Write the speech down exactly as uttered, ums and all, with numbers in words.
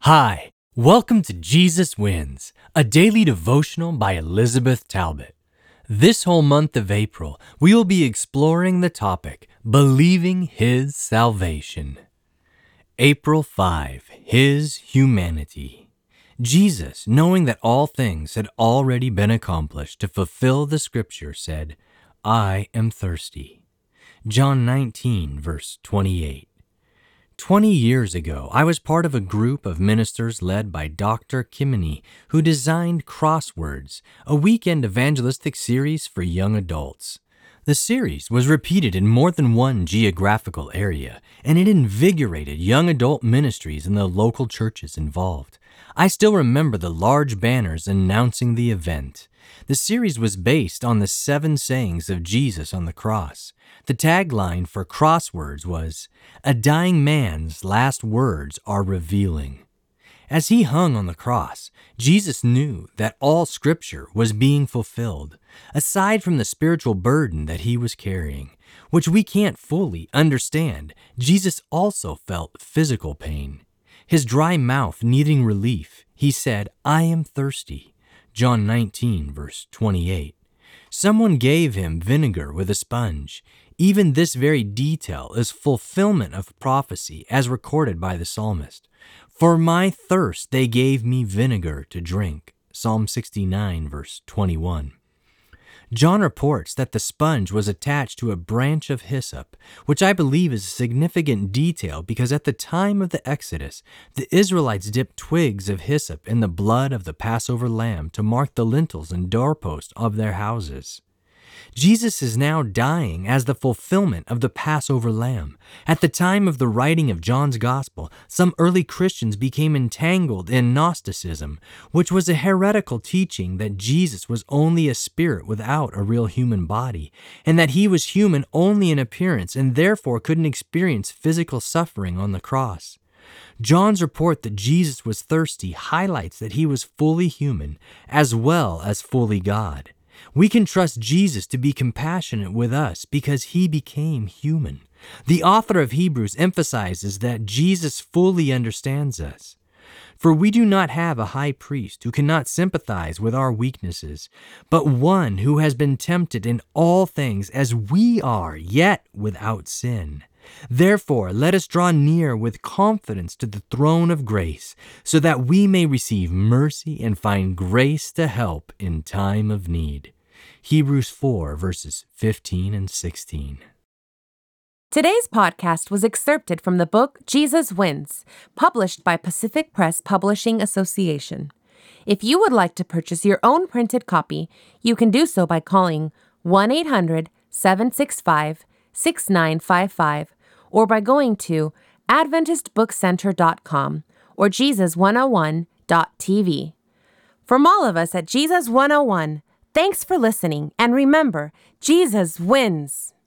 Hi, welcome to Jesus Wins, a daily devotional by Elizabeth Talbot. This whole month of April, we will be exploring the topic, Believing His Salvation. April fifth, His Humanity. Jesus, knowing that all things had already been accomplished to fulfill the scripture, said, I am thirsty. John nineteen, verse twenty-eight. Twenty years ago, I was part of a group of ministers led by Doctor Kimini, who designed Crosswords, a weekend evangelistic series for young adults. The series was repeated in more than one geographical area, and it invigorated young adult ministries in the local churches involved. I still remember the large banners announcing the event. The series was based on the seven sayings of Jesus on the cross. The tagline for Crosswords was, "A dying man's last words are revealing." As he hung on the cross, Jesus knew that all scripture was being fulfilled, aside from the spiritual burden that he was carrying, which we can't fully understand. Jesus also felt physical pain. His dry mouth needing relief, he said, I am thirsty. John nineteen, verse twenty-eight. Someone gave him vinegar with a sponge. Even this very detail is fulfillment of prophecy as recorded by the psalmist. For my thirst they gave me vinegar to drink. Psalm sixty-nine, verse twenty-one. John reports that the sponge was attached to a branch of hyssop, which I believe is a significant detail because at the time of the Exodus, the Israelites dipped twigs of hyssop in the blood of the Passover lamb to mark the lintels and doorposts of their houses. Jesus is now dying as the fulfillment of the Passover lamb. At the time of the writing of John's Gospel, some early Christians became entangled in Gnosticism, which was a heretical teaching that Jesus was only a spirit without a real human body, and that he was human only in appearance and therefore couldn't experience physical suffering on the cross. John's report that Jesus was thirsty highlights that he was fully human as well as fully God. We can trust Jesus to be compassionate with us because he became human. The author of Hebrews emphasizes that Jesus fully understands us. For we do not have a high priest who cannot sympathize with our weaknesses, but one who has been tempted in all things as we are, yet without sin. Therefore, let us draw near with confidence to the throne of grace, so that we may receive mercy and find grace to help in time of need. Hebrews four, verses fifteen and sixteen. Today's podcast was excerpted from the book Jesus Wins, published by Pacific Press Publishing Association. If you would like to purchase your own printed copy, you can do so by calling one eight hundred, seven six five, six nine five five or by going to adventist book center dot com or jesus one oh one dot t v. From all of us at Jesus one oh one, thanks for listening, and remember, Jesus wins!